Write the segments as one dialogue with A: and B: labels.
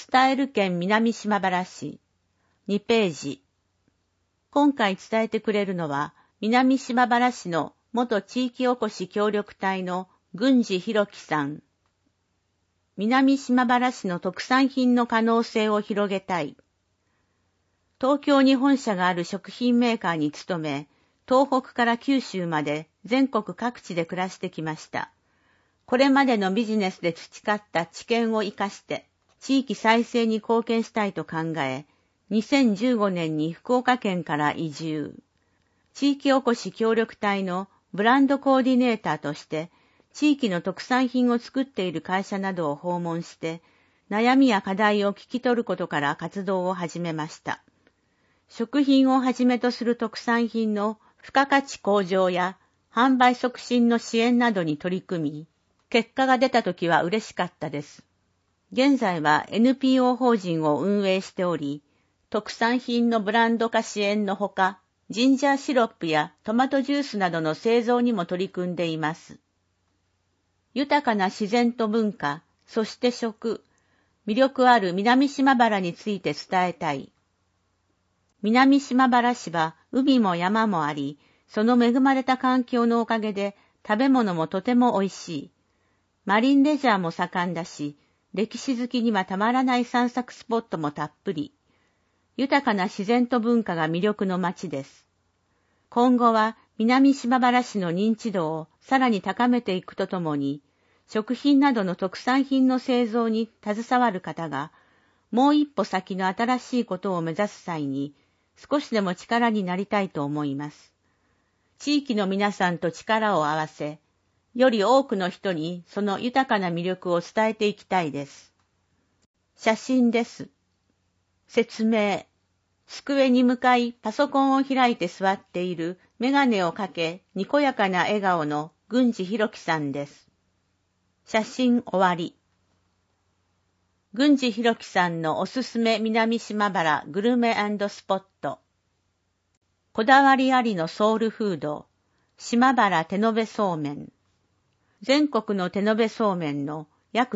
A: 伝える県南島原市2ページ。今回伝えてくれるのは南島原市の元地域おこし協力隊の郡司弘樹さん。南島原市の特産品の可能性を広げたい。東京に本社がある食品メーカーに勤め、東北から九州まで全国各地で暮らしてきました。これまでのビジネスで培った知見を生かして地域再生に貢献したいと考え、2015年に福岡県から移住。地域おこし協力隊のブランドコーディネーターとして地域の特産品を作っている会社などを訪問して悩みや課題を聞き取ることから活動を始めました。食品をはじめとする特産品の付加価値向上や販売促進の支援などに取り組み、結果が出たときは嬉しかったです。現在は NPO 法人を運営しており、特産品のブランド化支援のほか、ジンジャーシロップやトマトジュースなどの製造にも取り組んでいます。豊かな自然と文化、そして食、魅力ある南島原について伝えたい。南島原市は海も山もあり、その恵まれた環境のおかげで食べ物もとても美味しい。マリンレジャーも盛んだし、歴史好きにはたまらない散策スポットもたっぷり。豊かな自然と文化が魅力の街です。今後は南島原市の認知度をさらに高めていくとともに、食品などの特産品の製造に携わる方が、もう一歩先の新しいことを目指す際に、少しでも力になりたいと思います。地域の皆さんと力を合わせ、より多くの人にその豊かな魅力を伝えていきたいです。写真です。説明。机に向かいパソコンを開いて座っているメガネをかけにこやかな笑顔の郡司弘樹さんです。写真終わり。郡司弘樹さんのおすすめ南島原グルメ&スポット。こだわりありのソウルフード、島原手延べそうめん。全国の手延べそうめんの約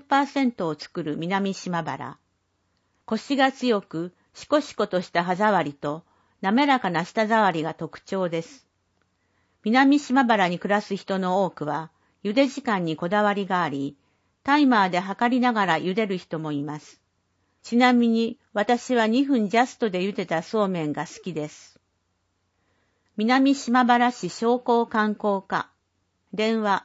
A: 30% を作る南島原。コシが強く、しこしことした歯触りと滑らかな舌触りが特徴です。南島原に暮らす人の多くは、茹で時間にこだわりがあり、タイマーで測りながら茹でる人もいます。ちなみに私は2分ジャストで茹でたそうめんが好きです。南島原市商工観光課。電話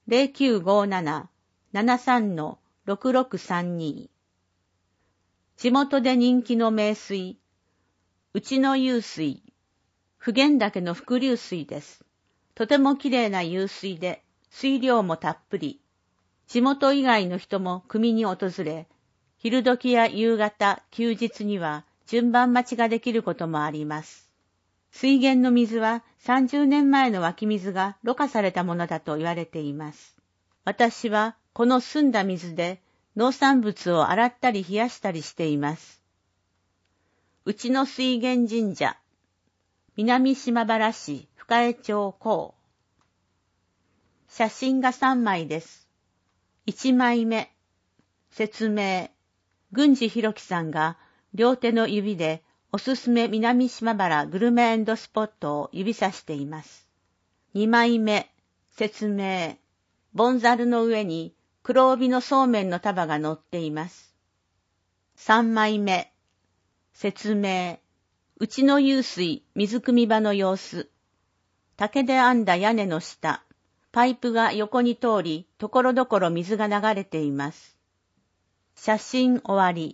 A: 0957-73-6632。地元で人気の名水、内の湧水、普賢岳の伏流水です。とてもきれいな湧水で、水量もたっぷり。地元以外の人も汲みに訪れ、昼時や夕方、休日には順番待ちができることもあります。水源の水は30年前の湧き水がろ過されたものだと言われています。私はこの澄んだ水で農産物を洗ったり冷やしたりしています。内の水源神社、南島原市深江町高。写真が3枚です。1枚目、説明。郡司弘樹さんが両手の指でおすすめ南島原グルメ&スポットを指さしています。2枚目、説明。ボンザルの上に黒帯のそうめんの束が乗っています。3枚目、説明。内の湧水水汲み場の様子。竹で編んだ屋根の下、パイプが横に通り、ところどころ水が流れています。写真終わり。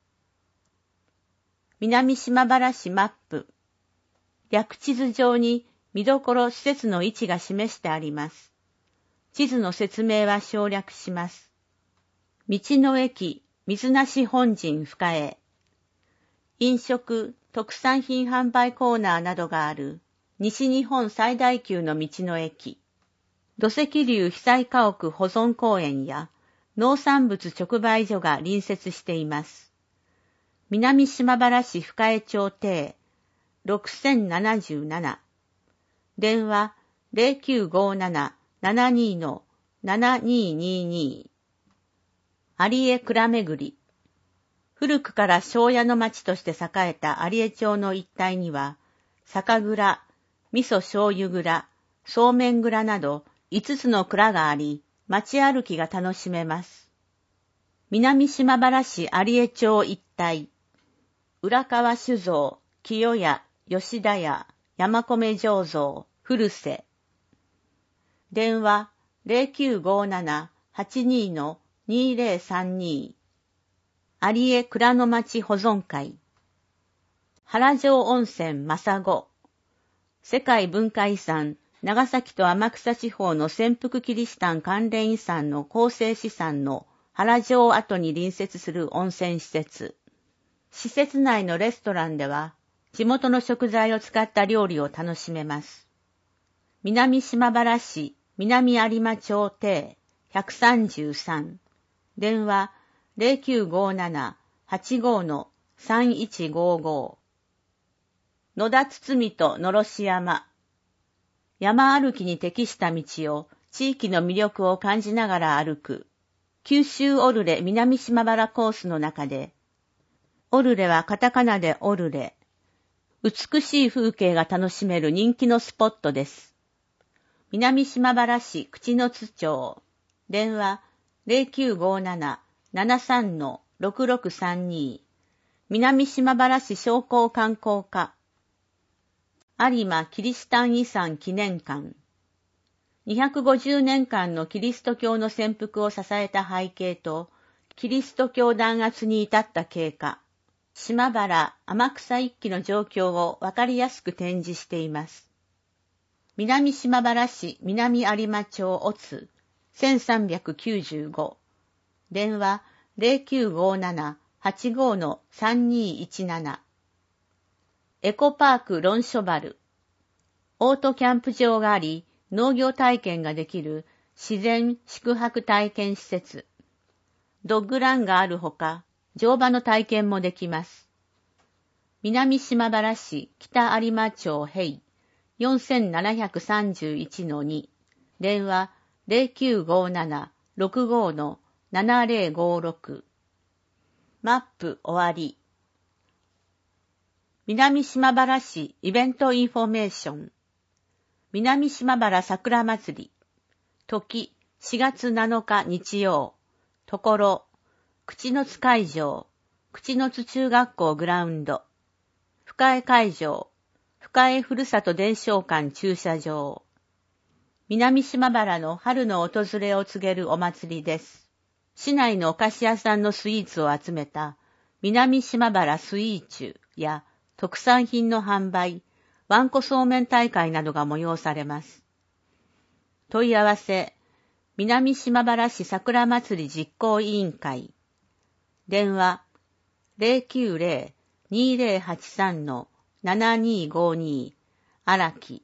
A: 南島原市マップ。略地図上に見どころ施設の位置が示してあります。地図の説明は省略します。道の駅水無本陣深江。飲食、特産品販売コーナーなどがある西日本最大級の道の駅。土石流被災家屋保存公園や農産物直売所が隣接しています。南島原市深江町邸6077。電話0957-72-7222。有江蔵めぐり。 古くから庄屋の町として栄えた有江町の一帯には、酒蔵、味噌醤油蔵、そうめん蔵など5つの蔵があり、町歩きが楽しめます。南島原市有江町一帯、浦川酒造、清屋、吉田屋、山米醸造、古瀬。電話0957-82-2032。有江蔵の町保存会。原城温泉正子。世界文化遺産、長崎と天草地方の潜伏キリシタン関連遺産の構成資産の原城跡に隣接する温泉施設。施設内のレストランでは、地元の食材を使った料理を楽しめます。南島原市南有馬町邸133。電話0957-85-3155。野田堤とのろし山。山歩きに適した道を地域の魅力を感じながら歩く。九州オルレ南島原コースの中で、オルレはカタカナでオルレ。美しい風景が楽しめる人気のスポットです。南島原市口之津町。電話0957-73-6632。南島原市商工観光課。有馬キリシタン遺産記念館。250年間のキリスト教の潜伏を支えた背景と、キリスト教弾圧に至った経過。島原天草一揆の状況をわかりやすく展示しています。南島原市南有馬町オツ1395。電話0957-85-3217。エコパークロンショバル。オートキャンプ場があり、農業体験ができる自然宿泊体験施設。ドッグランがあるほか、乗馬の体験もできます。南島原市北有馬町平4731-2。電話0957-65-7056。マップ終わり。南島原市イベントインフォメーション。南島原桜祭り。時4月7日日曜。ところ、口之津会場、口之津中学校グラウンド。深江会場、深江ふるさと伝承館駐車場。南島原の春の訪れを告げるお祭りです。市内のお菓子屋さんのスイーツを集めた南島原スイーチュや特産品の販売、わんこそうめん大会などが催されます。問い合わせ、南島原市桜祭り実行委員会。電話090-2083-7252荒木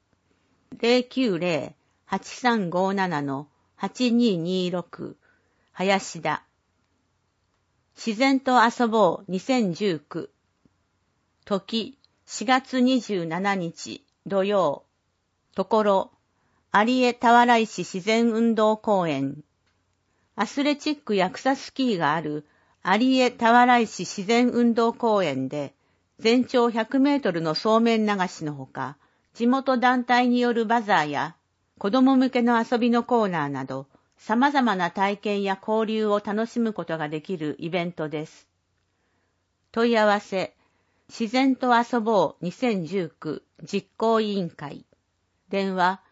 A: 090-8357-8226林田。自然と遊ぼう2019。時4月27日土曜。ところ、有江田原石自然運動公園。アスレチックや草スキーがある有江田原石自然運動公園で、全長100メートルのそうめん流しのほか、地元団体によるバザーや子供向けの遊びのコーナーなど、様々な体験や交流を楽しむことができるイベントです。問い合わせ、自然と遊ぼう2019実行委員会。電話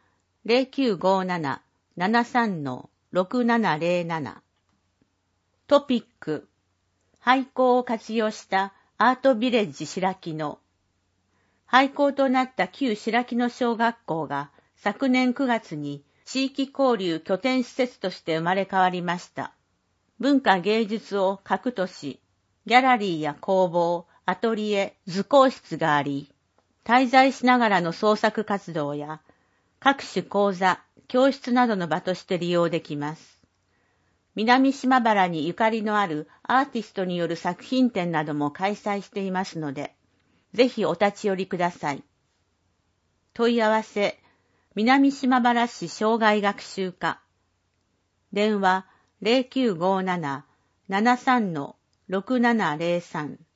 A: 0957-73-6707。トピック、廃校を活用したアートビレッジ白木野。廃校となった旧白木野小学校が昨年9月に地域交流拠点施設として生まれ変わりました。文化芸術を核とし、ギャラリーや工房、アトリエ、図工室があり、滞在しながらの創作活動や各種講座、教室などの場として利用できます。南島原にゆかりのあるアーティストによる作品展なども開催していますので、ぜひお立ち寄りください。問い合わせ、南島原市障害学習課。電話0957-73-69 6703